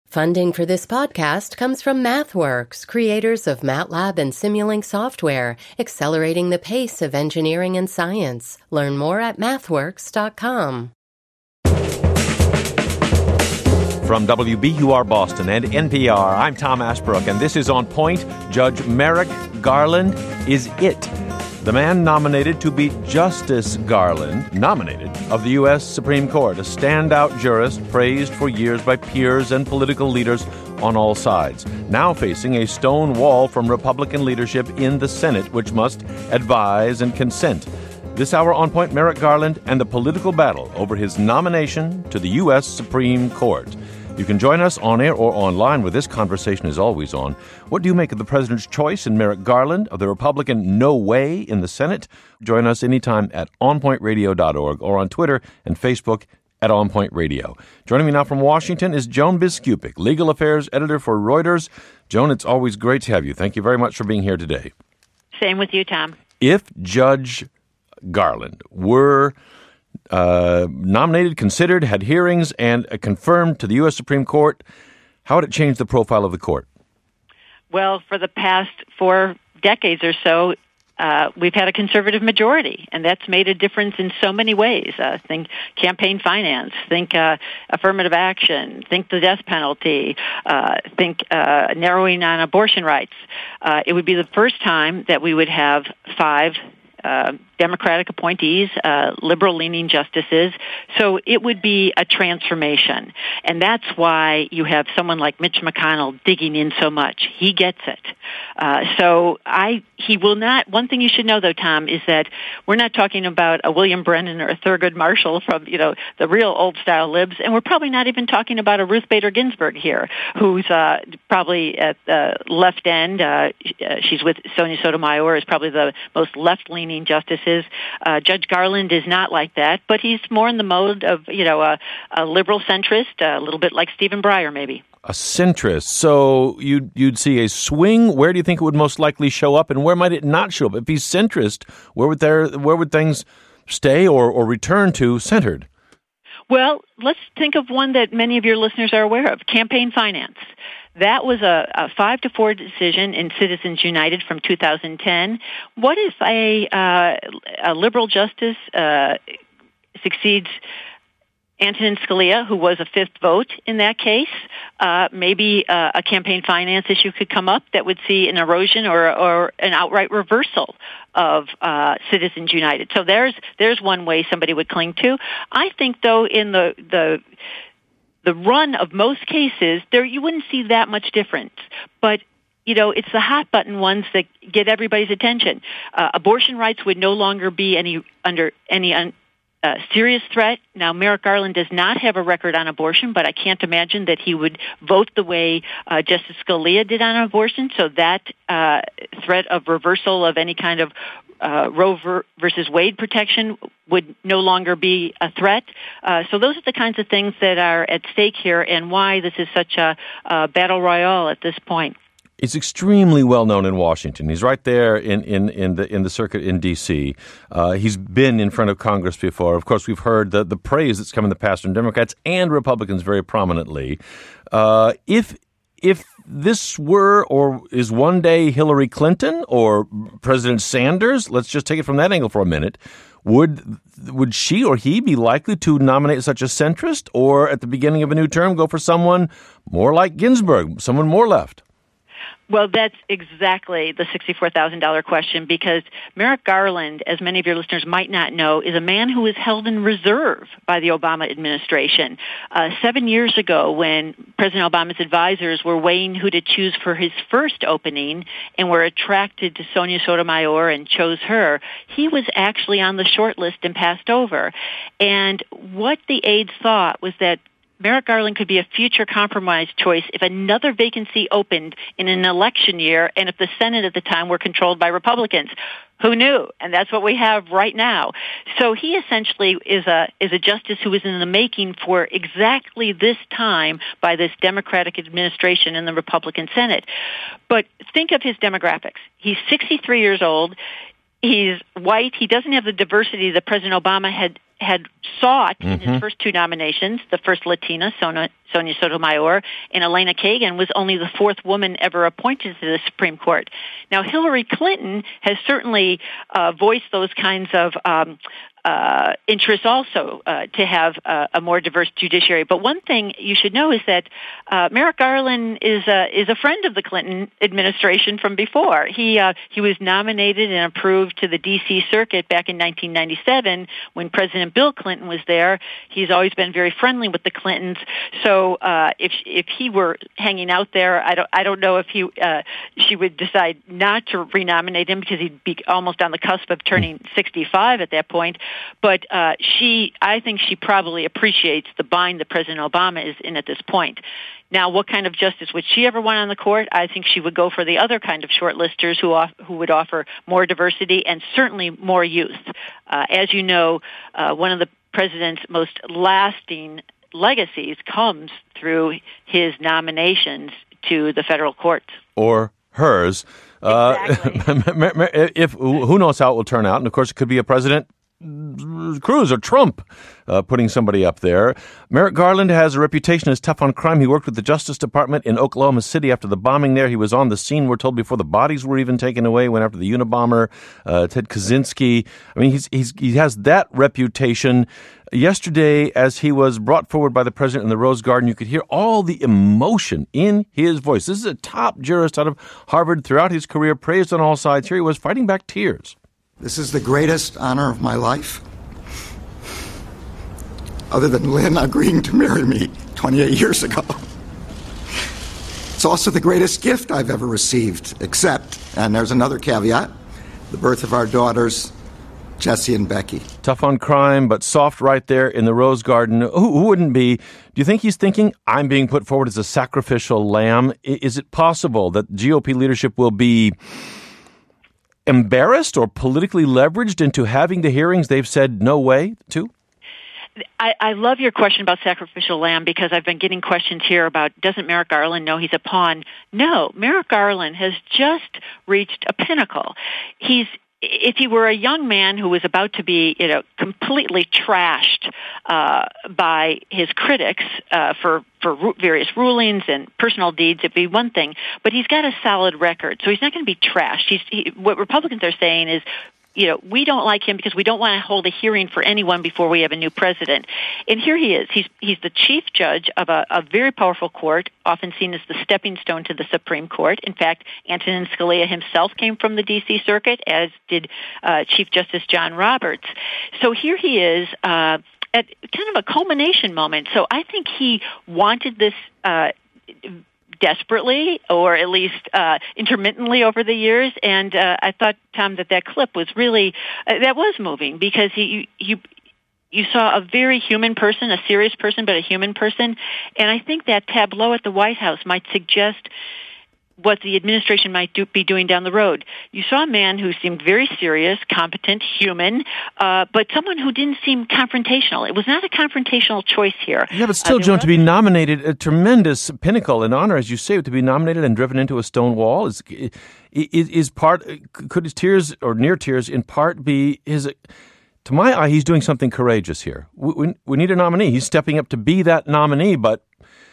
Funding for this podcast comes from MathWorks, creators of MATLAB and Simulink software, accelerating the pace of engineering and science. Learn more at mathworks.com. From WBUR Boston and NPR, I'm Tom Ashbrook, and this is On Point. Judge Merrick Garland is it. The man nominated to be Justice Garland, nominated of the U.S. Supreme Court, a standout jurist praised for years by peers and political leaders on all sides, now facing a stone wall from Republican leadership in the Senate, which must advise and consent. This hour on Point, Merrick Garland and the political battle over his nomination to the U.S. Supreme Court. You can join us on air or online where this conversation is always on. What do you make of the president's choice in Merrick Garland, of the Republican no way in the Senate? Join us anytime at onpointradio.org or on Twitter and Facebook at onpointradio. Joining me now from Washington is Joan Biskupic, legal affairs editor for Reuters. Joan, it's always great to have you. Thank you very much for being here today. Same with you, Tom. If Judge Garland were nominated, considered, had hearings, and confirmed to the U.S. Supreme Court, how would it change the profile of the court? Well, for the past 4 decades or so, we've had a conservative majority, and that's made a difference in so many ways. Think campaign finance, think affirmative action, think the death penalty, think narrowing on abortion rights. It would be the first time that we would have 5 Democratic appointees, liberal-leaning justices. So it would be a transformation. And that's why you have someone like Mitch McConnell digging in so much. He gets it. He will not, one thing you should know, though, Tom, is that we're not talking about a William Brennan or a Thurgood Marshall from, the real old-style libs, and we're probably not even talking about a Ruth Bader Ginsburg here, who's probably at the left end. She's with Sonia Sotomayor, is probably the most left-leaning justices. Judge Garland is not like that, but he's more in the mode of, a liberal centrist, a little bit like Stephen Breyer, maybe. A centrist. So you'd see a swing. Where do you think it would most likely show up, and where might it not show up? If he's centrist, where would things stay or return to centered? Well, let's think of one that many of your listeners are aware of, campaign finance. That was a 5-4 decision in Citizens United from 2010. What if a liberal justice succeeds Antonin Scalia, who was a 5th vote in that case? Maybe a campaign finance issue could come up that would see an erosion or an outright reversal of Citizens United. So there's one way somebody would cling to. I think, though, in the run of most cases, you wouldn't see that much difference. But, it's the hot-button ones that get everybody's attention. Abortion rights would no longer be under any serious threat. Now, Merrick Garland does not have a record on abortion, but I can't imagine that he would vote the way Justice Scalia did on abortion. So that threat of reversal of any kind of Roe versus Wade protection would no longer be a threat. So those are the kinds of things that are at stake here, and why this is such a battle royale at this point. He's extremely well known in Washington. He's right there in the circuit in D.C. He's been in front of Congress before. Of course, we've heard the praise that's come in the past from Democrats and Republicans very prominently. If this were or is one day Hillary Clinton or President Sanders, let's just take it from that angle for a minute, would she or he be likely to nominate such a centrist, or at the beginning of a new term go for someone more like Ginsburg, someone more left? Well, that's exactly the $64,000 question, because Merrick Garland, as many of your listeners might not know, is a man who was held in reserve by the Obama administration. 7 years ago, when President Obama's advisors were weighing who to choose for his first opening and were attracted to Sonia Sotomayor and chose her, he was actually on the short list and passed over. And what the aides thought was that Merrick Garland could be a future compromise choice if another vacancy opened in an election year and if the Senate at the time were controlled by Republicans. Who knew? And that's what we have right now. So he essentially is a justice who was in the making for exactly this time by this Democratic administration and the Republican Senate. But think of his demographics. He's 63 years old. He's white. He doesn't have the diversity that President Obama had had sought in his first two nominations, the first Latina, Sonia Sotomayor, and Elena Kagan, was only the fourth woman ever appointed to the Supreme Court. Now, Hillary Clinton has certainly voiced those kinds of interests also to have a more diverse judiciary. But one thing you should know is that Merrick Garland is a friend of the Clinton administration from before. He was nominated and approved to the D.C. Circuit back in 1997 when President Bill Clinton was there. He's always been very friendly with the Clintons. So if he were hanging out there, I don't know if she would decide not to renominate him because he'd be almost on the cusp of turning 65 at that point. But I think she probably appreciates the bind that President Obama is in at this point. Now, what kind of justice would she ever want on the court? I think she would go for the other kind of shortlisters who would offer more diversity and certainly more youth. As you know, one of the president's most lasting legacies comes through his nominations to the federal courts. Or hers. Exactly. Who knows how it will turn out? And, of course, it could be a president, Cruz or Trump, putting somebody up there. Merrick Garland has a reputation as tough on crime. He worked with the Justice Department in Oklahoma City after the bombing there. He was on the scene, we're told, before the bodies were even taken away, went after the Unabomber, Ted Kaczynski. I mean, he has that reputation. Yesterday, as he was brought forward by the president in the Rose Garden, you could hear all the emotion in his voice. This is a top jurist out of Harvard throughout his career, praised on all sides. Here he was fighting back tears. This is the greatest honor of my life, other than Lynn agreeing to marry me 28 years ago. It's also the greatest gift I've ever received, except, and there's another caveat, the birth of our daughters, Jessie and Becky. Tough on crime, but soft right there in the Rose Garden. Who wouldn't be? Do you think he's thinking, I'm being put forward as a sacrificial lamb? Is it possible that GOP leadership will be embarrassed or politically leveraged into having the hearings they've said no way to? I love your question about sacrificial lamb because I've been getting questions here about, doesn't Merrick Garland know he's a pawn? No, Merrick Garland has just reached a pinnacle. If he were a young man who was about to be, completely trashed by his critics for various rulings and personal deeds, it'd be one thing. But he's got a solid record, so he's not going to be trashed. What Republicans are saying is, we don't like him because we don't want to hold a hearing for anyone before we have a new president. And here he is. He's the chief judge of a very powerful court, often seen as the stepping stone to the Supreme Court. In fact, Antonin Scalia himself came from the D.C. Circuit, as did Chief Justice John Roberts. So here he is at kind of a culmination moment. So I think he wanted this desperately, or at least intermittently over the years. And I thought, Tom, that clip was really, that was moving because you saw a very human person, a serious person, but a human person. And I think that tableau at the White House might suggest what the administration might be doing down the road. You saw a man who seemed very serious, competent, human, but someone who didn't seem confrontational. It was not a confrontational choice here. Yeah, but still, Joan, to be nominated, a tremendous pinnacle and honor, as you say, to be nominated and driven into a stone wall is part, could his tears or near tears in part be his... To my eye, he's doing something courageous here. We need a nominee. He's stepping up to be that nominee, but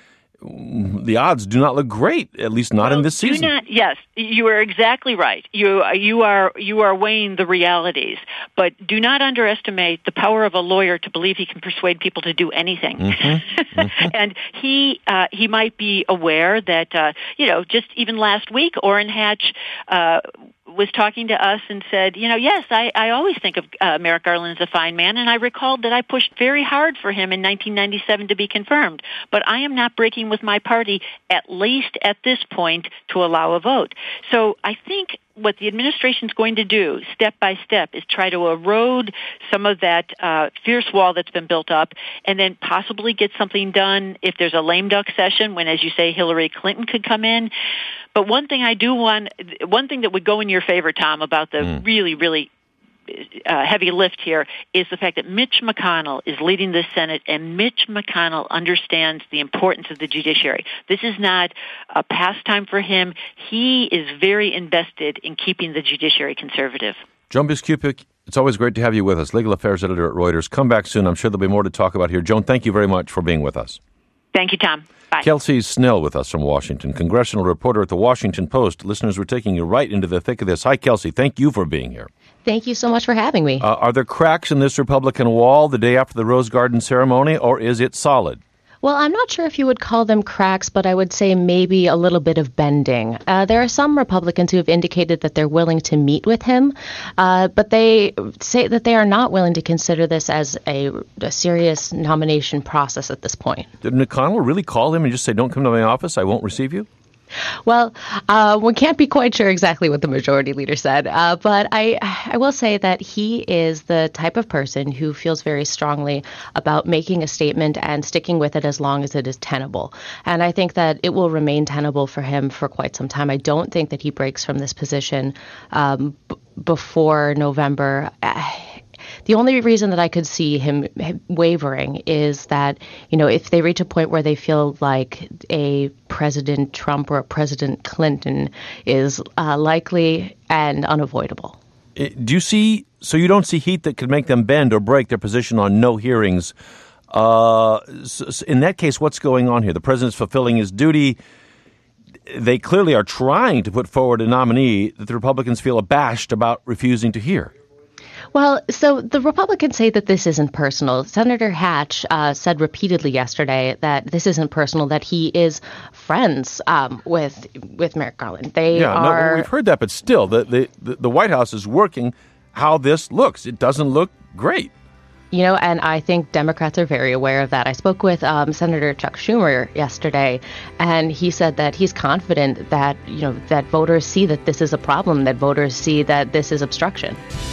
the odds do not look great, at least not in this season. Yes, you are exactly right. You are weighing the realities, but do not underestimate the power of a lawyer to believe he can persuade people to do anything. Mm-hmm. Mm-hmm. And he might be aware that just even last week, Orrin Hatch was talking to us and said, yes, I always think of Merrick Garland as a fine man, and I recalled that I pushed very hard for him in 1997 to be confirmed, but I am not breaking with my party, at least at this point, to allow a vote. So I think what the administration's going to do, step by step, is try to erode some of that fierce wall that's been built up and then possibly get something done if there's a lame duck session when, as you say, Hillary Clinton could come in. But one thing that would go in your favor, Tom, about the really, really heavy lift here is the fact that Mitch McConnell is leading the Senate, and Mitch McConnell understands the importance of the judiciary. This is not a pastime for him. He is very invested in keeping the judiciary conservative. Joan Biskupik, It's always great to have you with us. Legal Affairs Editor at Reuters. Come back soon. I'm sure there'll be more to talk about here. Joan, thank you very much for being with us. Thank you, Tom. Bye. Kelsey Snell with us from Washington, congressional reporter at The Washington Post. Listeners, we're taking you right into the thick of this. Hi, Kelsey. Thank you for being here. Thank you so much for having me. Are there cracks in this Republican wall the day after the Rose Garden ceremony, or is it solid? Well, I'm not sure if you would call them cracks, but I would say maybe a little bit of bending. There are some Republicans who have indicated that they're willing to meet with him, but they say that they are not willing to consider this as a serious nomination process at this point. Did McConnell really call him and just say, don't come to my office, I won't receive you? Well, we can't be quite sure exactly what the majority leader said, but I will say that he is the type of person who feels very strongly about making a statement and sticking with it as long as it is tenable. And I think that it will remain tenable for him for quite some time. I don't think that he breaks from this position before November. The only reason that I could see him wavering is that, if they reach a point where they feel like a President Trump or a President Clinton is likely and unavoidable. Do you see, so you don't see heat that could make them bend or break their position on no hearings? In that case, what's going on here? The president's fulfilling his duty. They clearly are trying to put forward a nominee that the Republicans feel abashed about refusing to hear. Well, so the Republicans say that this isn't personal. Senator Hatch said repeatedly yesterday that this isn't personal, that he is friends with Merrick Garland. We've heard that, but still, the White House is working how this looks. It doesn't look great. And I think Democrats are very aware of that. I spoke with Senator Chuck Schumer yesterday, and he said that he's confident that, that voters see that this is a problem, that voters see that this is obstruction.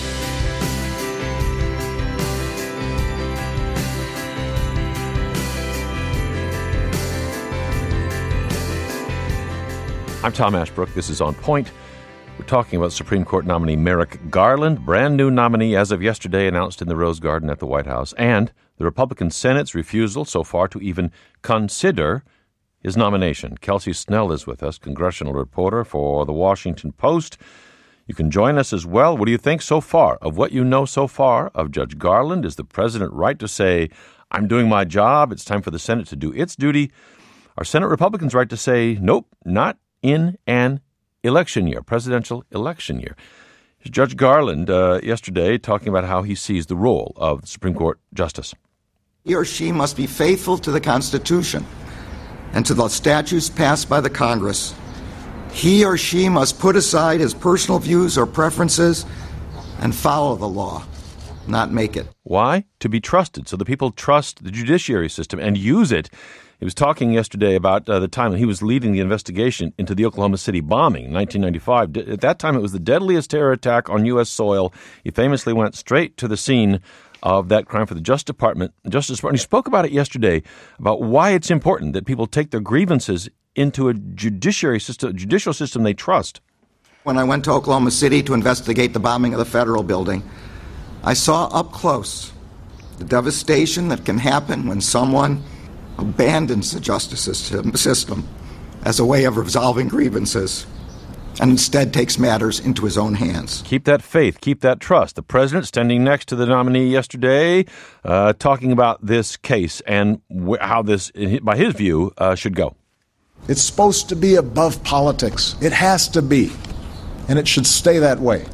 I'm Tom Ashbrook. This is On Point. We're talking about Supreme Court nominee Merrick Garland, brand new nominee as of yesterday, announced in the Rose Garden at the White House, and the Republican Senate's refusal so far to even consider his nomination. Kelsey Snell is with us, congressional reporter for The Washington Post. You can join us as well. What do you think so far of what you know so far of Judge Garland? Is the president right to say, I'm doing my job, it's time for the Senate to do its duty? Are Senate Republicans right to say, nope, not in an election year, presidential election year? Judge Garland yesterday talking about how he sees the role of the Supreme Court justice. He or she must be faithful to the Constitution and to the statutes passed by the Congress. He or she must put aside his personal views or preferences and follow the law, not make it. Why? To be trusted, so the people trust the judiciary system and use it. He was talking yesterday about the time that he was leading the investigation into the Oklahoma City bombing in 1995. At that time, it was the deadliest terror attack on U.S. soil. He famously went straight to the scene of that crime for the Justice Department. He spoke about it yesterday, about why it's important that people take their grievances into a judicial system they trust. When I went to Oklahoma City to investigate the bombing of the federal building, I saw up close the devastation that can happen when someone abandons the justice system as a way of resolving grievances and instead takes matters into his own hands. Keep that faith, keep that trust. The president standing next to the nominee yesterday talking about this case and how this, by his view, should go. It's supposed to be above politics. It has to be, and it should stay that way.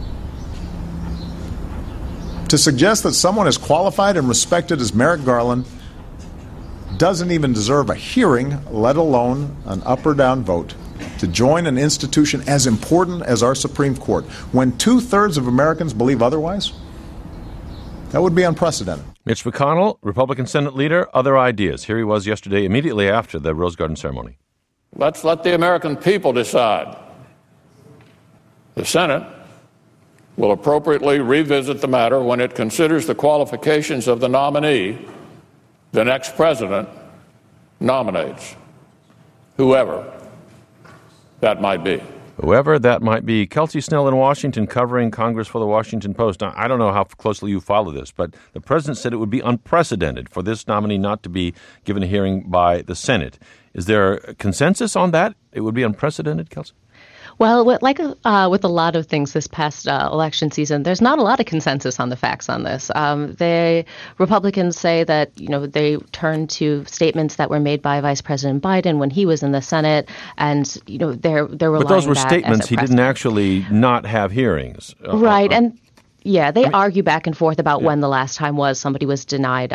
To suggest that someone as qualified and respected as Merrick Garland doesn't even deserve a hearing, let alone an up or down vote, to join an institution as important as our Supreme Court, when 2/3 of Americans believe otherwise, that would be unprecedented. Mitch McConnell, Republican Senate leader, other ideas. Here he was yesterday, immediately after the Rose Garden ceremony. Let's let the American people decide. The Senate will appropriately revisit the matter when it considers the qualifications of the nominee the next president nominates, whoever that might be. Whoever that might be. Kelsey Snell in Washington, covering Congress for the Washington Post. Now, I don't know how closely you follow this, but the president said it would be unprecedented for this nominee not to be given a hearing by the Senate. Is there a consensus on that? It would be unprecedented, Kelsey? Well, with a lot of things this past election season, there's not a lot of consensus on the facts on this. The Republicans say that they turn to statements that were made by Vice President Biden when he was in the Senate, and they're relying. But those were that statements. as a he didn't actually not have hearings, right? And yeah, they argue back and forth about when the last time was somebody was denied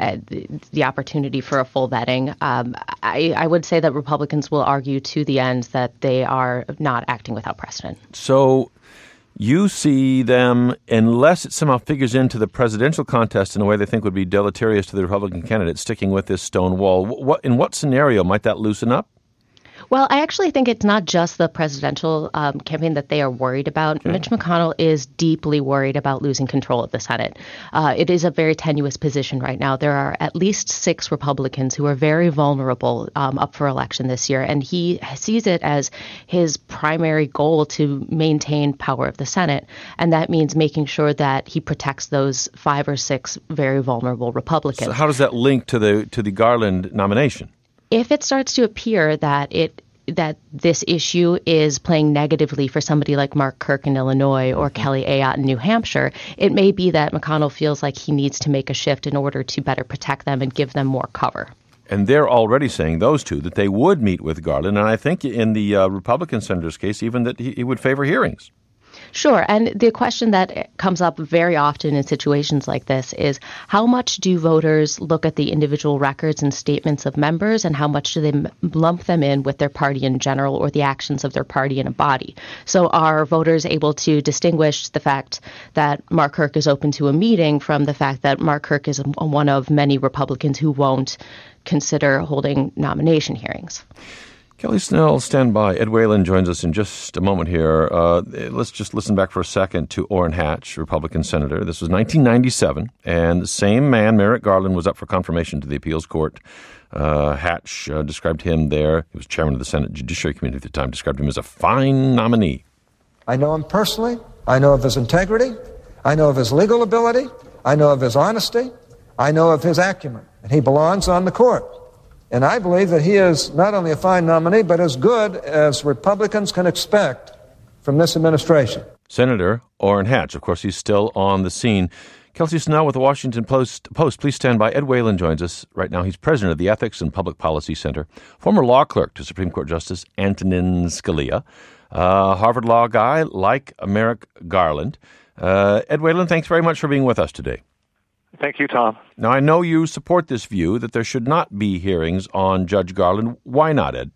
the opportunity for a full vetting. I would say that Republicans will argue to the end that they are not acting without precedent. So you see them, unless it somehow figures into the presidential contest in a way they think would be deleterious to the Republican candidate, sticking with this stone wall. In what scenario might that loosen up? Well, I actually think it's not just the presidential campaign that they are worried about. Okay. Mitch McConnell is deeply worried about losing control of the Senate. It is a very tenuous position right now. There are at least 6 Republicans who are very vulnerable up for election this year, and he sees it as his primary goal to maintain power of the Senate, and that means making sure that he protects those 5 or 6 very vulnerable Republicans. So how does that link to the Garland nomination? If it starts to appear that this issue is playing negatively for somebody like Mark Kirk in Illinois or Kelly Ayotte in New Hampshire, it may be that McConnell feels like he needs to make a shift in order to better protect them and give them more cover. And they're already saying, those two, that they would meet with Garland. And I think in the Republican senator's case, even that he would favor hearings. Sure. And the question that comes up very often in situations like this is how much do voters look at the individual records and statements of members, and how much do they lump them in with their party in general or the actions of their party in a body? So are voters able to distinguish the fact that Mark Kirk is open to a meeting from the fact that Mark Kirk is one of many Republicans who won't consider holding nomination hearings? Kelly Snell, stand by. Ed Whalen joins us in just a moment here. Let's just listen back for a second to Orrin Hatch, Republican senator. This was 1997, and the same man, Merrick Garland, was up for confirmation to the appeals court. Hatch described him there. He was chairman of the Senate Judiciary Committee at the time, described him as a fine nominee. I know him personally. I know of his integrity. I know of his legal ability. I know of his honesty. I know of his acumen. And he belongs on the court. And I believe that he is not only a fine nominee, but as good as Republicans can expect from this administration. Senator Orrin Hatch, of course, he's still on the scene. Kelsey Snell with the Washington Post. Please stand by. Ed Whalen joins us right now. He's president of the Ethics and Public Policy Center, former law clerk to Supreme Court Justice Antonin Scalia, Harvard law guy like Merrick Garland. Ed Whalen, thanks very much for being with us today. Thank you, Tom. Now, I know you support this view that there should not be hearings on Judge Garland. Why not, Ed?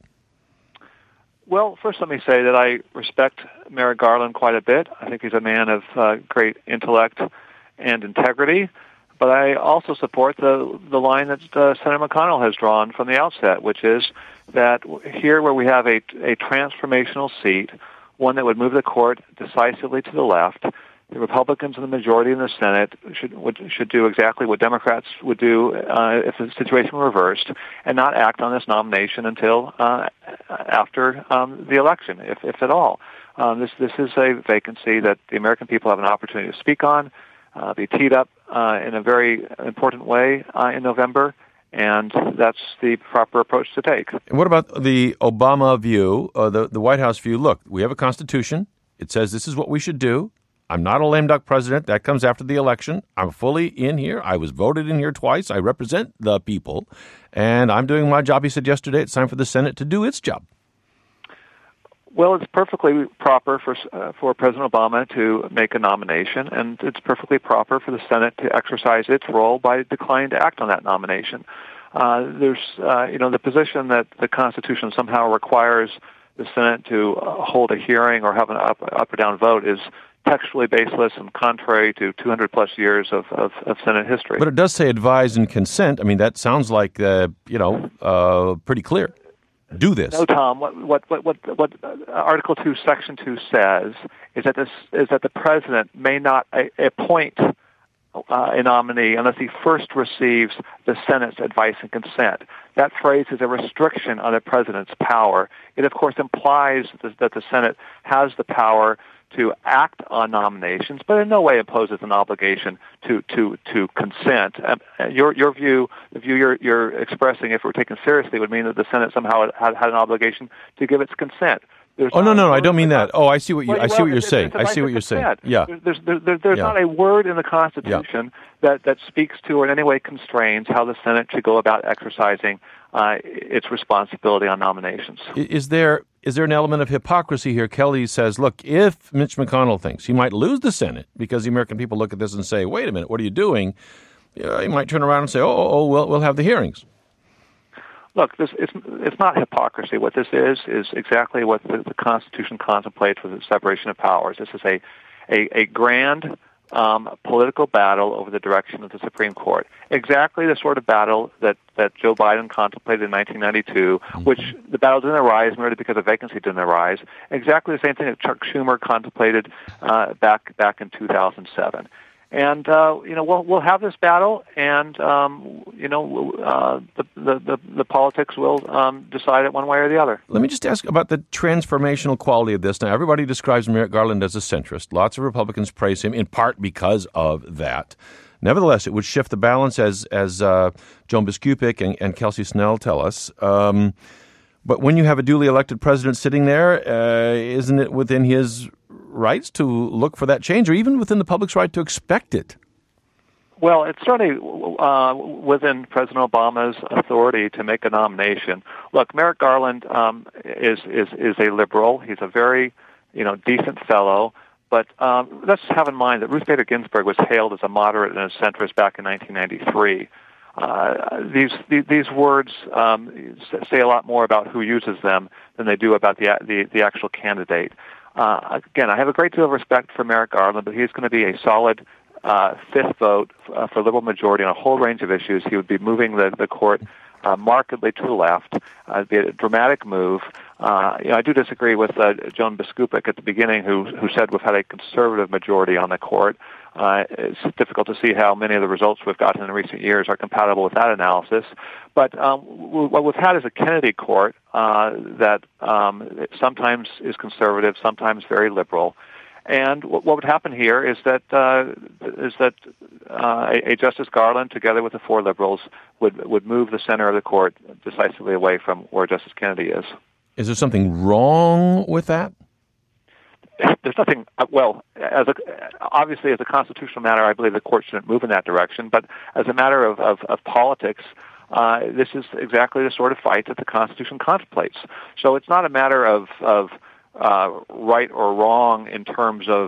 Well, first let me say that I respect Merrick Garland quite a bit. I think he's a man of great intellect and integrity. But I also support the line that Senator McConnell has drawn from the outset, which is that here where we have a transformational seat, one that would move the court decisively to the left, the Republicans in the majority in the Senate should do exactly what Democrats would do if the situation were reversed, and not act on this nomination until after the election, if at all. This is a vacancy that the American people have an opportunity to speak on, be teed up in a very important way in November, and that's the proper approach to take. And what about the Obama view, the White House view? Look, we have a Constitution. It says this is what we should do. I'm not a lame duck president. That comes after the election. I'm fully in here. I was voted in here twice. I represent the people, and I'm doing my job. He said yesterday it's time for the Senate to do its job. Well, it's perfectly proper for President Obama to make a nomination, and it's perfectly proper for the Senate to exercise its role by declining to act on that nomination. There's the position that the Constitution somehow requires the Senate to hold a hearing or have an up or down vote is textually baseless and contrary to 200-plus years of Senate history. But it does say advise and consent. I mean, that sounds like, pretty clear. Do this. No, Tom. What Article 2, Section 2 says is that the president may not appoint a nominee unless he first receives the Senate's advice and consent. That phrase is a restriction on the president's power. It, of course, implies that the Senate has the power to act on nominations, but in no way imposes an obligation to consent. Your view, the view you're expressing, if we're taken seriously, would mean that the Senate somehow had an obligation to give its consent. No, I don't mean that. Oh, I see what you're saying. I see what you're saying. Yeah. There's not a word in the Constitution that speaks to or in any way constrains how the Senate should go about exercising its responsibility on nominations. Is there an element of hypocrisy here? Kelly says, look, if Mitch McConnell thinks he might lose the Senate because the American people look at this and say, wait a minute, what are you doing? He might turn around and say, we'll have the hearings. Look, it's not hypocrisy. What this is exactly what the Constitution contemplates with the separation of powers. This is a grand political battle over the direction of the Supreme Court. Exactly the sort of battle that Joe Biden contemplated in 1992, which the battle didn't arise merely because a vacancy didn't arise. Exactly the same thing that Chuck Schumer contemplated back in 2007. And we'll have this battle, and the politics will decide it one way or the other. Let me just ask about the transformational quality of this. Now, everybody describes Merrick Garland as a centrist. Lots of Republicans praise him in part because of that. Nevertheless, it would shift the balance, as Joan Biskupic and Kelsey Snell tell us. But when you have a duly elected president sitting there, isn't it within his rights to look for that change, or even within the public's right to expect it? Well, it's certainly within President Obama's authority to make a nomination. Look, Merrick Garland is a liberal. He's a very decent fellow. But let's have in mind that Ruth Bader Ginsburg was hailed as a moderate and a centrist back in 1993. These words say a lot more about who uses them than they do about the actual candidate. Again, I have a great deal of respect for Merrick Garland, but he's going to be a solid fifth vote for liberal majority on a whole range of issues. He would be moving the court markedly to the left. It'd be a dramatic move. I do disagree with Joan Biskupic at the beginning, who said we've had a conservative majority on the court. It's difficult to see how many of the results we've gotten in recent years are compatible with that analysis. But what we've had is a Kennedy court that sometimes is conservative, sometimes very liberal. And what would happen here is that a Justice Garland, together with the four liberals, would move the center of the court decisively away from where Justice Kennedy is. Is there something wrong with that? There's nothing. Well, obviously, as a constitutional matter, I believe the court shouldn't move in that direction. But as a matter of politics, this is exactly the sort of fight that the Constitution contemplates. So it's not a matter of right or wrong in terms of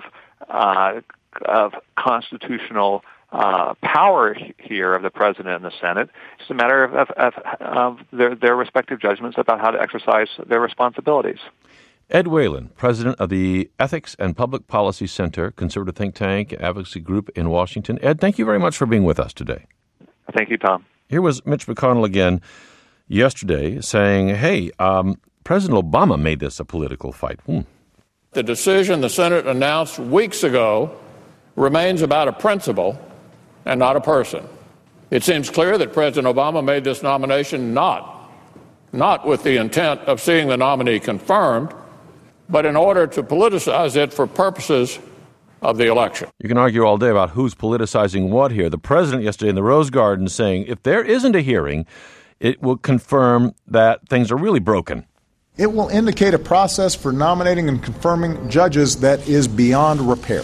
constitutional power here of the president and the Senate. It's a matter of their respective judgments about how to exercise their responsibilities. Ed Whalen, president of the Ethics and Public Policy Center, conservative think tank, advocacy group in Washington. Ed, thank you very much for being with us today. Thank you, Tom. Here was Mitch McConnell again yesterday saying, hey, President Obama made this a political fight. The decision the Senate announced weeks ago remains about a principle and not a person. It seems clear that President Obama made this nomination not with the intent of seeing the nominee confirmed, but in order to politicize it for purposes of the election. You can argue all day about who's politicizing what here. The president yesterday in the Rose Garden saying if there isn't a hearing, it will confirm that things are really broken. It will indicate a process for nominating and confirming judges that is beyond repair.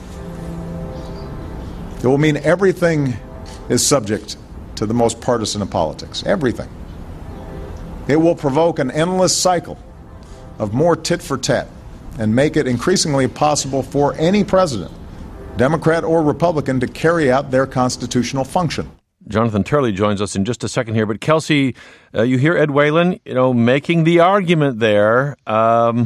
It will mean everything is subject to the most partisan of politics. Everything. It will provoke an endless cycle of more tit for tat and make it increasingly possible for any president, Democrat or Republican, to carry out their constitutional function. Jonathan Turley joins us in just a second here. But Kelsey, you hear Ed Whalen, making the argument there. Does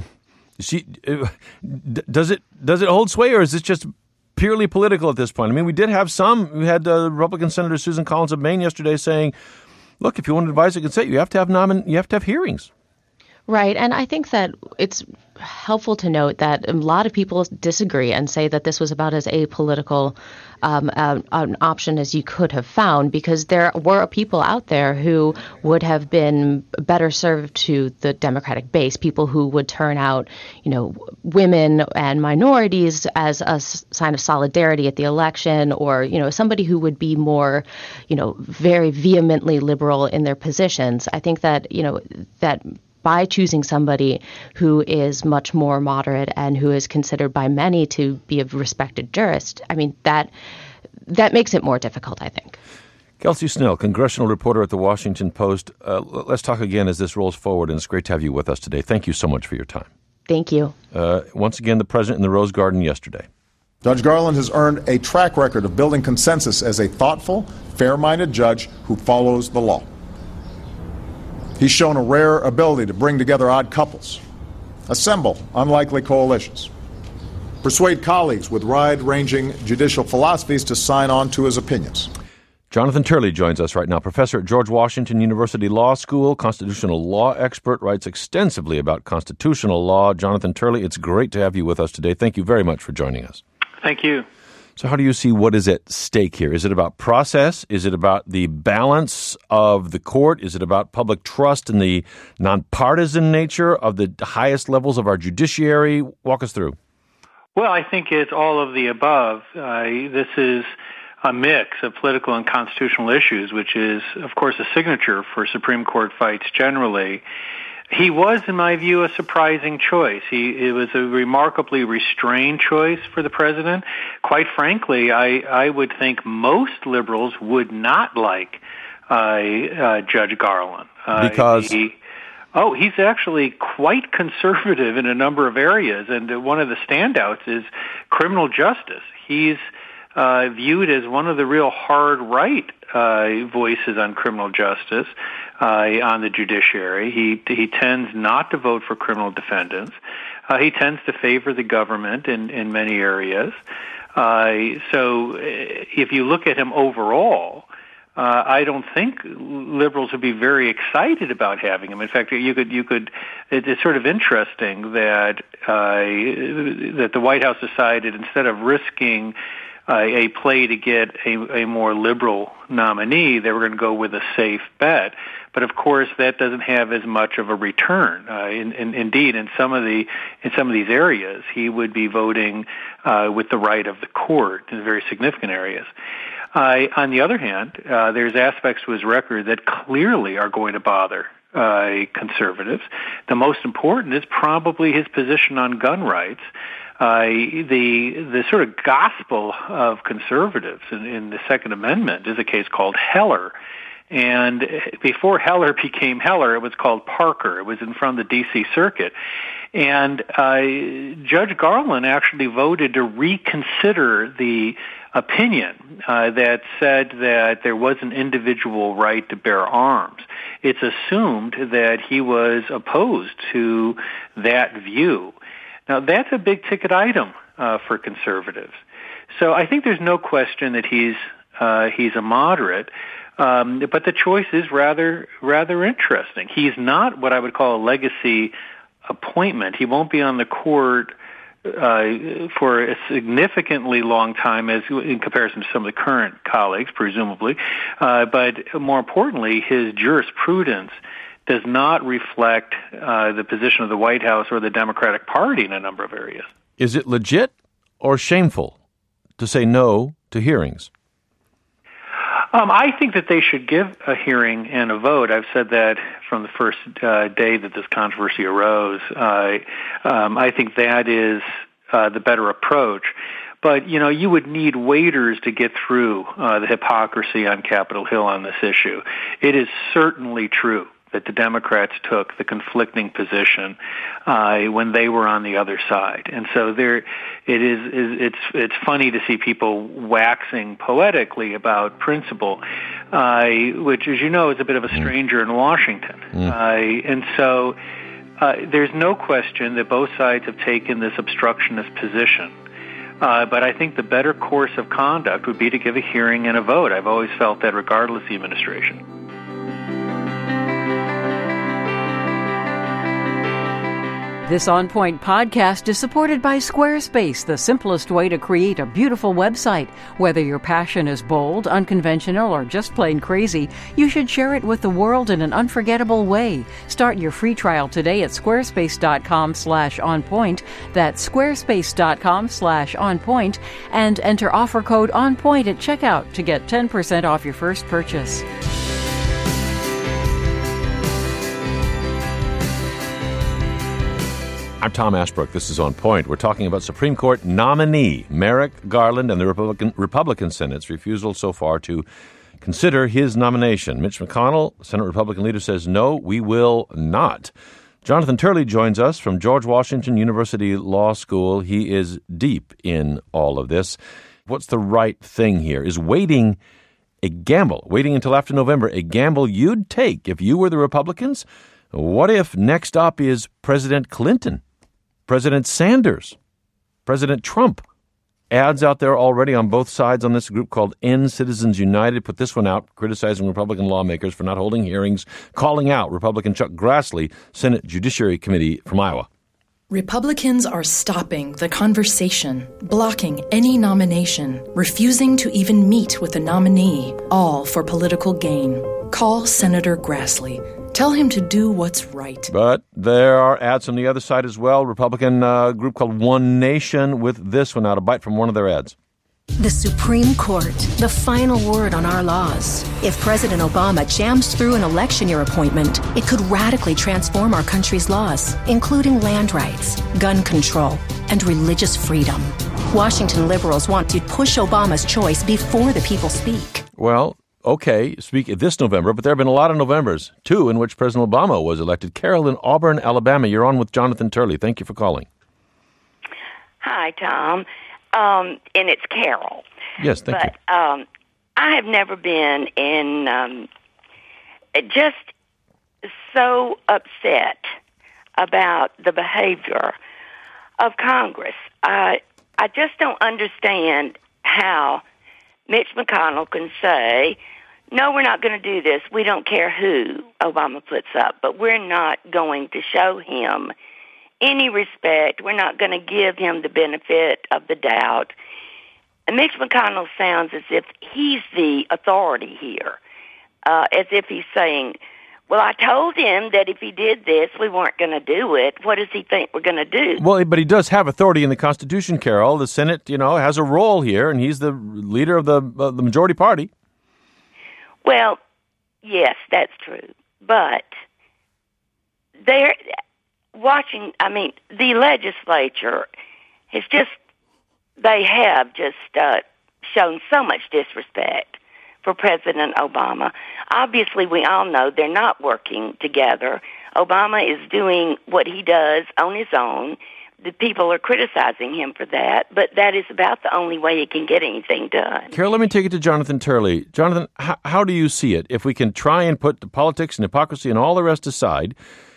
it hold sway, or is this just purely political at this point? I mean, we had Republican Senator Susan Collins of Maine yesterday saying, look, if you want to advise the consent, you have to have hearings. Right. And I think that it's helpful to note that a lot of people disagree and say that this was about as apolitical an option as you could have found, because there were people out there who would have been better served to the Democratic base, people who would turn out, women and minorities as a sign of solidarity at the election, or, somebody who would be more, very vehemently liberal in their positions. I think that, that by choosing somebody who is much more moderate and who is considered by many to be a respected jurist, I mean, that makes it more difficult, I think. Kelsey Snell, congressional reporter at The Washington Post. Let's talk again as this rolls forward, and it's great to have you with us today. Thank you so much for your time. Thank you. Once again, the president in the Rose Garden yesterday. Judge Garland has earned a track record of building consensus as a thoughtful, fair-minded judge who follows the law. He's shown a rare ability to bring together odd couples, assemble unlikely coalitions, persuade colleagues with wide-ranging judicial philosophies to sign on to his opinions. Jonathan Turley joins us right now, professor at George Washington University Law School, constitutional law expert, writes extensively about constitutional law. Jonathan Turley, it's great to have you with us today. Thank you very much for joining us. Thank you. So how do you see what is at stake here? Is it about process? Is it about the balance of the court? Is it about public trust and the nonpartisan nature of the highest levels of our judiciary? Walk us through. Well, I think it's all of the above. This is a mix of political and constitutional issues, which is, of course, a signature for Supreme Court fights generally. He was, in my view, a surprising choice. It was a remarkably restrained choice for the president. Quite frankly, I would think most liberals would not like Judge Garland. Because? He's actually quite conservative in a number of areas, and one of the standouts is criminal justice. He's viewed as one of the real hard right voices on criminal justice on the judiciary. He tends not to vote for criminal defendants. He tends to favor the government in many areas. So if you look at him overall, I don't think liberals would be very excited about having him. In fact, you could. It's sort of interesting that the White House decided, instead of risking a play to get a more liberal nominee, they were going to go with a safe bet. But of course, that doesn't have as much of a return. Indeed, in some of these areas, he would be voting with the right of the court in very significant areas. On the other hand, there's aspects to his record that clearly are going to bother conservatives. The most important is probably his position on gun rights. The sort of gospel of conservatives in the Second Amendment is a case called Heller. And before Heller became Heller, it was called Parker. It was in front of the D.C. Circuit. And Judge Garland actually voted to reconsider the opinion that said that there was an individual right to bear arms. It's assumed that he was opposed to that view. Now, that's a big-ticket item for conservatives. So I think there's no question that he's a moderate, but the choice is rather interesting. He's not what I would call a legacy appointment. He won't be on the court for a significantly long time, as in comparison to some of the current colleagues, presumably. But more importantly, his jurisprudence does not reflect the position of the White House or the Democratic Party in a number of areas. Is it legit or shameful to say no to hearings? I think that they should give a hearing and a vote. I've said that from the first day that this controversy arose. I think that is the better approach. But, you would need waiters to get through the hypocrisy on Capitol Hill on this issue. It is certainly true that the Democrats took the conflicting position when they were on the other side, and so it's funny to see people waxing poetically about principle, which, as you know, is a bit of a stranger in Washington, and so there's no question that both sides have taken this obstructionist position. But I think the better course of conduct would be to give a hearing and a vote. I've always felt that, regardless of the administration. This On Point podcast is supported by Squarespace, the simplest way to create a beautiful website. Whether your passion is bold, unconventional, or just plain crazy, you should share it with the world in an unforgettable way. Start your free trial today at squarespace.com/onpoint. That's squarespace.com/onpoint, and enter offer code ONPOINT at checkout to get 10% off your first purchase. I'm Tom Ashbrook. This is On Point. We're talking about Supreme Court nominee Merrick Garland and the Republican Senate's refusal so far to consider his nomination. Mitch McConnell, Senate Republican leader, says, no, we will not. Jonathan Turley joins us from George Washington University Law School. He is deep in all of this. What's the right thing here? Is waiting a gamble, waiting until after November, a gamble you'd take if you were the Republicans? What if next up is President Clinton, President Sanders, President Trump? Ads out there already on both sides on this group called End Citizens United put this one out, criticizing Republican lawmakers for not holding hearings, calling out Republican Chuck Grassley, Senate Judiciary Committee from Iowa. Republicans are stopping the conversation, blocking any nomination, refusing to even meet with the nominee, all for political gain. Call Senator Grassley. Tell him to do what's right. But there are ads on the other side as well. Republican group called One Nation with this one out, a bite from one of their ads. The Supreme Court, the final word on our laws. If President Obama jams through an election year appointment, it could radically transform our country's laws, including land rights, gun control, and religious freedom. Washington liberals want to push Obama's choice before the people speak. Well, okay, speak this November, but there have been a lot of Novembers, too, in which President Obama was elected. Carol in Auburn, Alabama, you're on with Jonathan Turley. Thank you for calling. Hi, Tom. And it's Carol. Yes, thank you. But I have never been in just so upset about the behavior of Congress. I just don't understand how Mitch McConnell can say, no, we're not going to do this. We don't care who Obama puts up, but we're not going to show him any respect. We're not going to give him the benefit of the doubt. And Mitch McConnell sounds as if he's the authority here, as if he's saying, well, I told him that if he did this, we weren't going to do it. What does he think we're going to do? Well, but he does have authority in the Constitution, Carol. The Senate, has a role here, and he's the leader of the majority party. Well, yes, that's true. But the legislature have just shown so much disrespect for President Obama. Obviously, we all know they're not working together. Obama is doing what he does on his own. The people are criticizing him for that, but that is about the only way he can get anything done. Carol, let me take it to Jonathan Turley. Jonathan, how do you see it? If we can try and put the politics and hypocrisy and all the rest aside,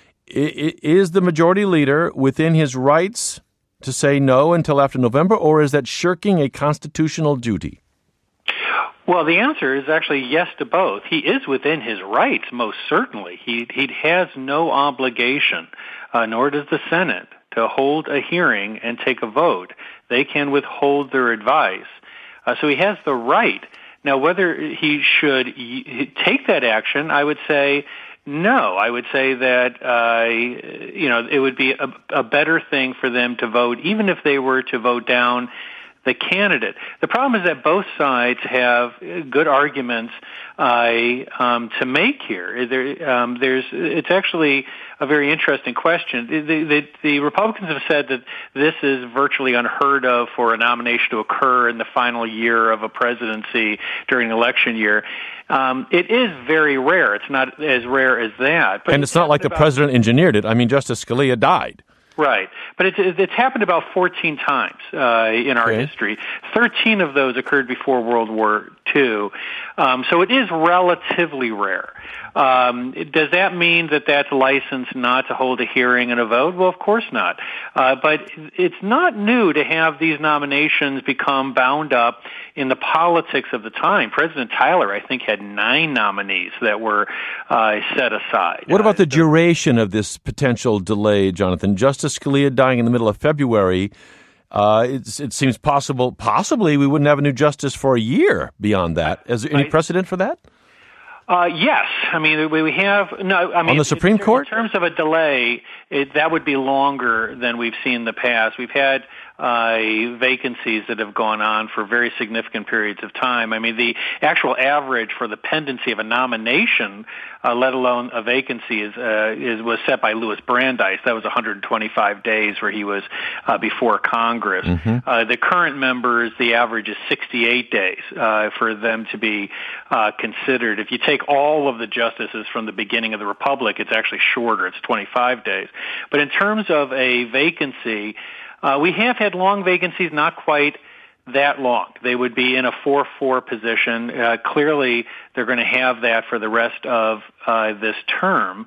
is the majority leader within his rights to say no until after November, or is that shirking a constitutional duty? Well, the answer is actually yes to both. He is within his rights, most certainly. He has no obligation, nor does the Senate, to hold a hearing and take a vote. They can withhold their advice. So he has the right. Now, whether he should take that action, I would say no. I would say that, it would be a better thing for them to vote, even if they were to vote down the candidate. The problem is that both sides have good arguments to make here. It's actually a very interesting question. The Republicans have said that this is virtually unheard of for a nomination to occur in the final year of a presidency during an election year. It is very rare. It's not as rare as that. But and it's not like the president engineered it. I mean, Justice Scalia died. Right. But it's happened about 14 times in our history. 13 of those occurred before World War II. So it is relatively rare. Does that mean that that's license not to hold a hearing and a vote? Well, of course not. But it's not new to have these nominations become bound up in the politics of the time. President Tyler, I think, had 9 nominees that were set aside. What about the duration of this potential delay, Jonathan? Justice Scalia dying in the middle of February, it seems possibly we wouldn't have a new justice for a year beyond that. Is there any precedent for that? Yes. I mean, we have no. I mean, on the Supreme Court, in terms of a delay, that would be longer than we've seen in the past. We've had vacancies that have gone on for very significant periods of time. I mean, the actual average for the pendency of a nomination, let alone a vacancy, was set by Louis Brandeis. That was 125 days where he was before Congress. The current members, the average is 68 days for them to be considered. If you take all of the justices from the beginning of the Republic, it's actually shorter. It's 25 days. But in terms of a vacancy, we have had long vacancies, not quite that long. They would be in a 4-4 position. Clearly, they're going to have that for the rest of this term.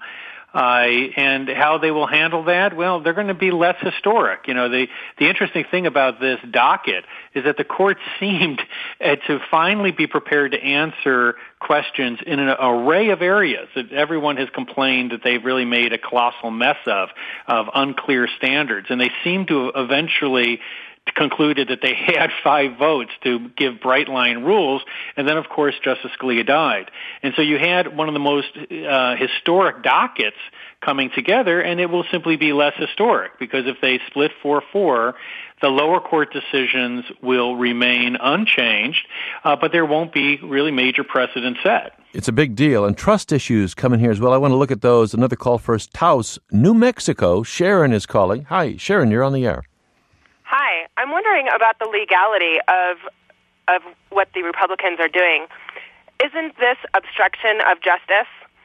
And how they will handle that? Well, they're going to be less historic. You know, the interesting thing about this docket is that the court seemed to finally be prepared to answer questions in an array of areas that everyone has complained that they've really made a colossal mess of unclear standards. And they seem to eventually concluded that they had 5 votes to give bright line rules, and then, of course, Justice Scalia died. And so you had one of the most historic dockets coming together, and it will simply be less historic, because if they split 4-4, the lower court decisions will remain unchanged, but there won't be really major precedent set. It's a big deal, and trust issues come in here as well. I want to look at those. Another call first. Taos, New Mexico. Sharon is calling. Hi, Sharon, you're on the air. Hi. I'm wondering about the legality of what the Republicans are doing. Isn't this obstruction of justice?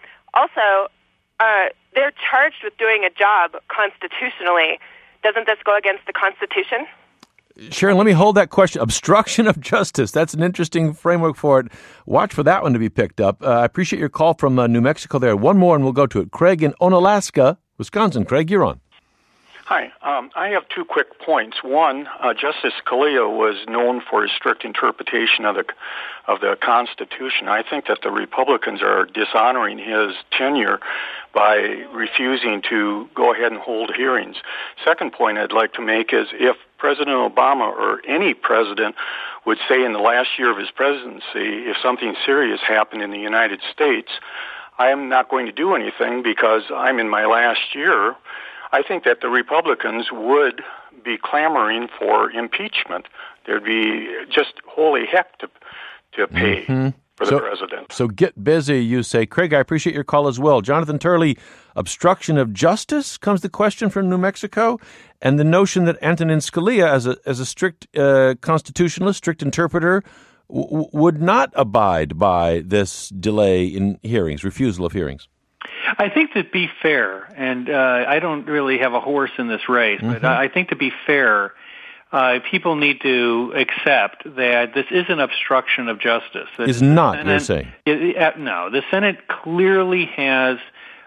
Also, they're charged with doing a job constitutionally. Doesn't this go against the Constitution? Sharon, let me hold that question. Obstruction of justice. That's an interesting framework for it. Watch for that one to be picked up. I appreciate your call from New Mexico there. One more and we'll go to it. Craig in Onalaska, Wisconsin. Craig, you're on. Hi. I have 2 quick points. One, Justice Scalia was known for his strict interpretation of the Constitution. I think that the Republicans are dishonoring his tenure by refusing to go ahead and hold hearings. Second point I'd like to make is if President Obama or any president would say in the last year of his presidency, if something serious happened in the United States, I am not going to do anything because I'm in my last year, I think that the Republicans would be clamoring for impeachment. There'd be just holy heck to pay for the president. So get busy, you say. Craig, I appreciate your call as well. Jonathan Turley, obstruction of justice comes the question from New Mexico, and the notion that Antonin Scalia, as a strict constitutionalist, strict interpreter, would not abide by this delay in hearings, refusal of hearings. I think to be fair, and I don't really have a horse in this race, but I think to be fair, people need to accept that this is an obstruction of justice. Is not, you're saying? No, the Senate clearly has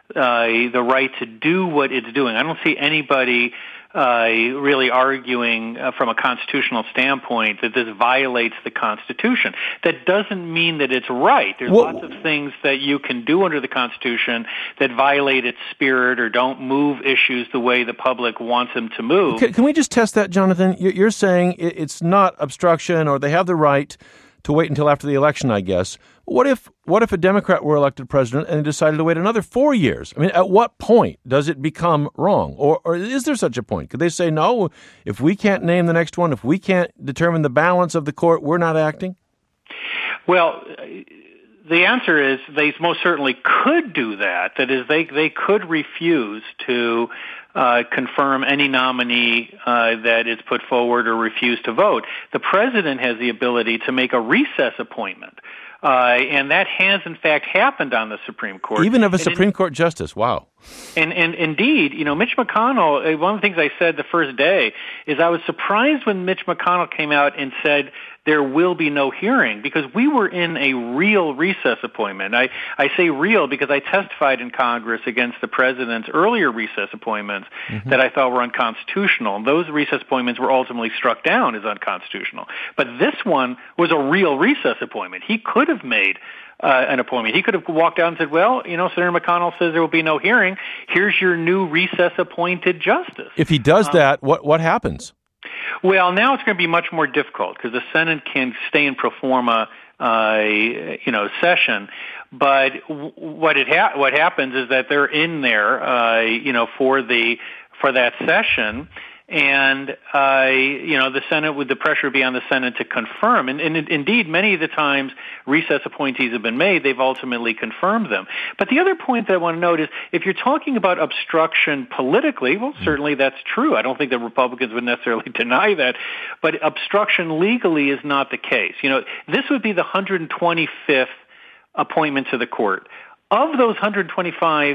the right to do what it's doing. I don't see anybody really arguing from a constitutional standpoint that this violates the Constitution. That doesn't mean that it's right. There's lots of things that you can do under the Constitution that violate its spirit or don't move issues the way the public wants them to move. Can we just test that, Jonathan? You're saying it's not obstruction, or they have the right to wait until after the election, I guess. What if a Democrat were elected president and decided to wait another 4 years? I mean, at what point does it become wrong? Or is there such a point? Could they say, no, if we can't name the next one, if we can't determine the balance of the court, we're not acting? Well, the answer is they most certainly could do that. That is, they could refuse to confirm any nominee that is put forward or refuse to vote. The president has the ability to make a recess appointment. And that has, in fact, happened on the Supreme Court. Even of a Supreme Court justice, wow. And indeed, Mitch McConnell, one of the things I said the first day is I was surprised when Mitch McConnell came out and said there will be no hearing, because we were in a real recess appointment. I say real because I testified in Congress against the president's earlier recess appointments that I thought were unconstitutional. And those recess appointments were ultimately struck down as unconstitutional. But this one was a real recess appointment. He could have made an appointment. He could have walked out and said, well, Senator McConnell says there will be no hearing. Here's your new recess-appointed justice. If he does that, what happens? Well, now it's going to be much more difficult because the Senate can stay in pro forma, session. But what happens is that they're in there, for that session. And, the Senate, would the pressure be on the Senate to confirm? And indeed, many of the times recess appointees have been made, they've ultimately confirmed them. But the other point that I want to note is, if you're talking about obstruction politically, well, certainly that's true. I don't think that Republicans would necessarily deny that. But obstruction legally is not the case. This would be the 125th appointment to the court. Of those 125,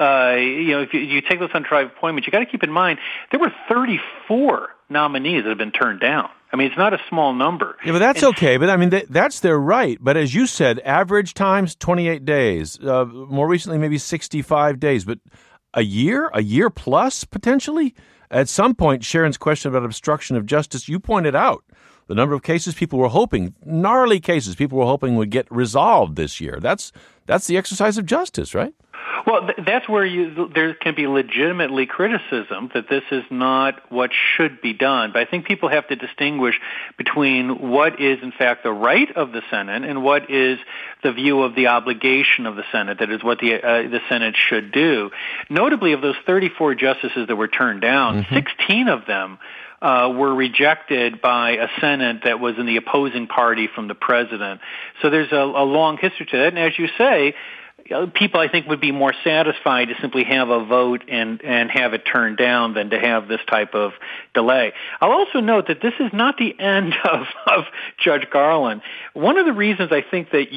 if you take those 125 appointments, you got to keep in mind there were 34 nominees that have been turned down. I mean, it's not a small number. Yeah, but that's okay. But I mean, that's their right. But as you said, average time's 28 days. More recently, maybe 65 days. But a year plus potentially. At some point, Sharon's question about obstruction of justice, you pointed out the number of cases people were hoping, gnarly cases people were hoping would get resolved this year. That's the exercise of justice, right? Well, that's where there can be legitimately criticism that this is not what should be done. But I think people have to distinguish between what is, in fact, the right of the Senate and what is the view of the obligation of the Senate, that is what the Senate should do. Notably, of those 34 justices that were turned down, 16 of them were rejected by a Senate that was in the opposing party from the president. So there's a long history to that. And as you say, people, I think, would be more satisfied to simply have a vote and have it turned down than to have this type of delay. I'll also note that this is not the end of Judge Garland. One of the reasons I think that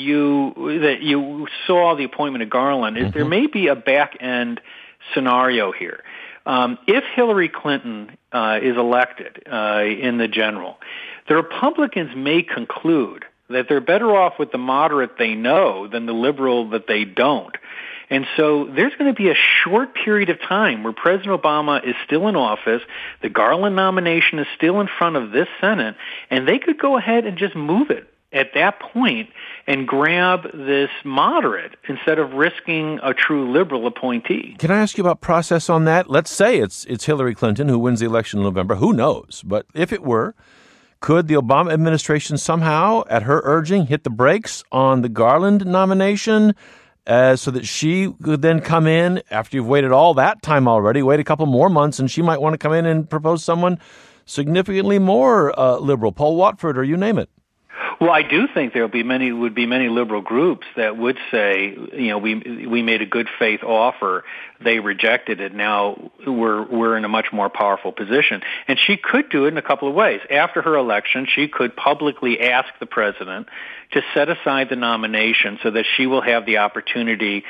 you saw the appointment of Garland is there may be a back-end scenario here. If Hillary Clinton is elected in the general, the Republicans may conclude that they're better off with the moderate they know than the liberal that they don't. And so there's going to be a short period of time where President Obama is still in office, the Garland nomination is still in front of this Senate, and they could go ahead and just move it at that point and grab this moderate instead of risking a true liberal appointee. Can I ask you about process on that? Let's say it's Hillary Clinton who wins the election in November. Who knows? But if it were, could the Obama administration somehow, at her urging, hit the brakes on the Garland nomination so that she could then come in after you've waited all that time already, wait a couple more months, and she might want to come in and propose someone significantly more liberal, Paul Watford, or you name it? Well, I do think there would be many liberal groups that would say, we made a good faith offer, they rejected it. Now we're in a much more powerful position, and she could do it in a couple of ways. After her election, she could publicly ask the president to set aside the nomination so that she will have the opportunity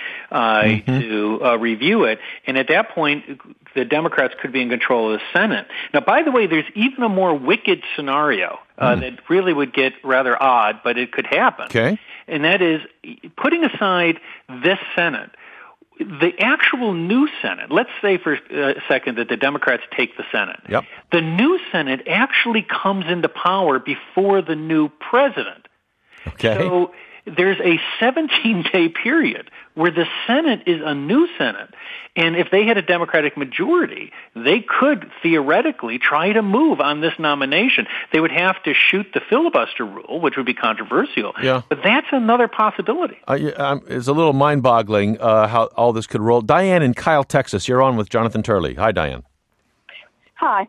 to review it, and at that point, the Democrats could be in control of the Senate. Now, by the way, there's even a more wicked scenario that really would get rather odd, but it could happen. Okay. And that is, putting aside this Senate, the actual new Senate, let's say for a second that the Democrats take the Senate. Yep. The new Senate actually comes into power before the new president. Okay. So there's a 17-day period where the Senate is a new Senate. And if they had a Democratic majority, they could theoretically try to move on this nomination. They would have to shoot the filibuster rule, which would be controversial. Yeah. But that's another possibility. It's a little mind-boggling how all this could roll. Diane in Kyle, Texas, you're on with Jonathan Turley. Hi, Diane. Hi.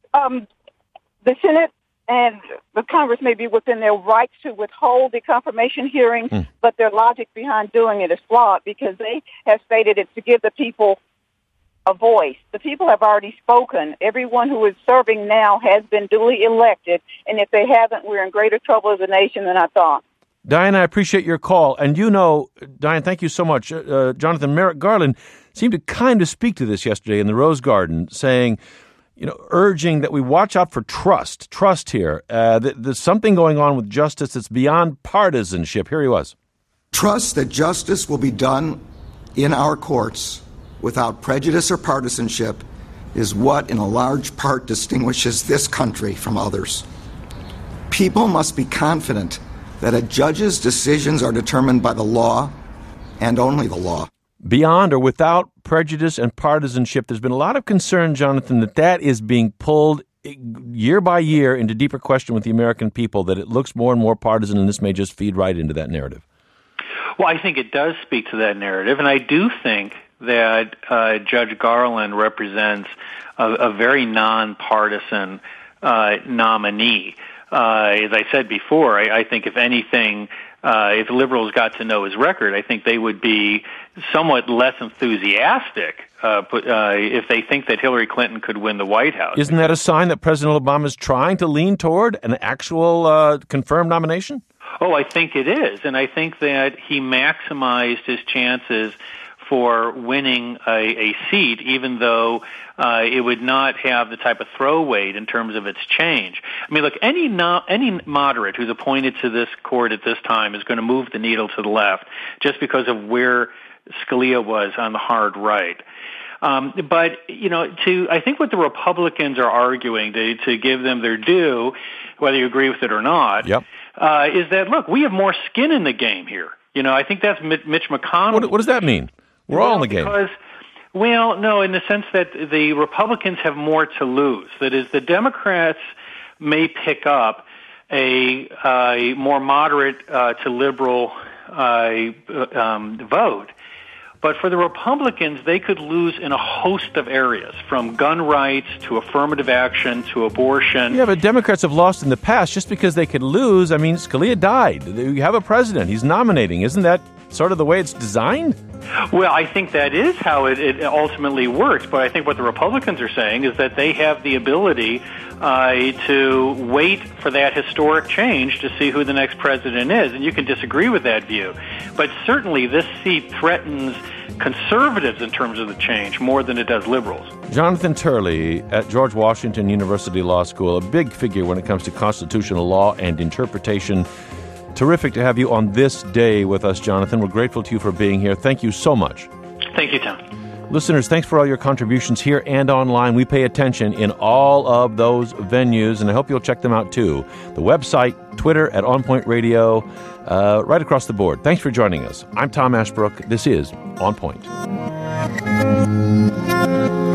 The Senate and the Congress may be within their rights to withhold the confirmation hearing, but their logic behind doing it is flawed because they have stated it's to give the people a voice. The people have already spoken. Everyone who is serving now has been duly elected, and if they haven't, we're in greater trouble as a nation than I thought. Diane, I appreciate your call. And Diane, thank you so much. Jonathan, Merrick Garland seemed to kind of speak to this yesterday in the Rose Garden, saying, urging that we watch out for trust here. There's something going on with justice that's beyond partisanship. Here he was. Trust that justice will be done in our courts without prejudice or partisanship is what, in a large part, distinguishes this country from others. People must be confident that a judge's decisions are determined by the law and only the law. Beyond or without prejudice and partisanship, there's been a lot of concern, Jonathan, that is being pulled year by year into deeper question with the American people, that it looks more and more partisan, and this may just feed right into that narrative. Well, I think it does speak to that narrative, and I do think that Judge Garland represents a very nonpartisan nominee. As I said before, I think if anything, if liberals got to know his record, I think they would be somewhat less enthusiastic if they think that Hillary Clinton could win the White House. Isn't that a sign that President Obama is trying to lean toward an actual confirmed nomination? Oh, I think it is. And I think that he maximized his chances for winning a seat, even though it would not have the type of throw weight in terms of its change. I mean, look, any moderate who's appointed to this court at this time is going to move the needle to the left just because of where Scalia was on the hard right. But, I think what the Republicans are arguing, to give them their due, whether you agree with it or not, is that, look, we have more skin in the game here. I think that's Mitch McConnell. What does that mean? We're all in the game. No, in the sense that the Republicans have more to lose. That is, the Democrats may pick up a more moderate to liberal vote. But for the Republicans, they could lose in a host of areas, from gun rights to affirmative action to abortion. Yeah, but Democrats have lost in the past just because they could lose. I mean, Scalia died. You have a president. He's nominating. Isn't that sort of the way it's designed? Well, I think that is how it ultimately works. But I think what the Republicans are saying is that they have the ability to wait for that historic change to see who the next president is. And you can disagree with that view. But certainly this seat threatens conservatives in terms of the change more than it does liberals. Jonathan Turley at George Washington University Law School, a big figure when it comes to constitutional law and interpretation. Terrific to have you on this day with us, Jonathan. We're grateful to you for being here. Thank you so much. Thank you, Tom. Listeners, thanks for all your contributions here and online. We pay attention in all of those venues, and I hope you'll check them out too. The website, Twitter at On Point Radio, right across the board. Thanks for joining us. I'm Tom Ashbrook. This is On Point.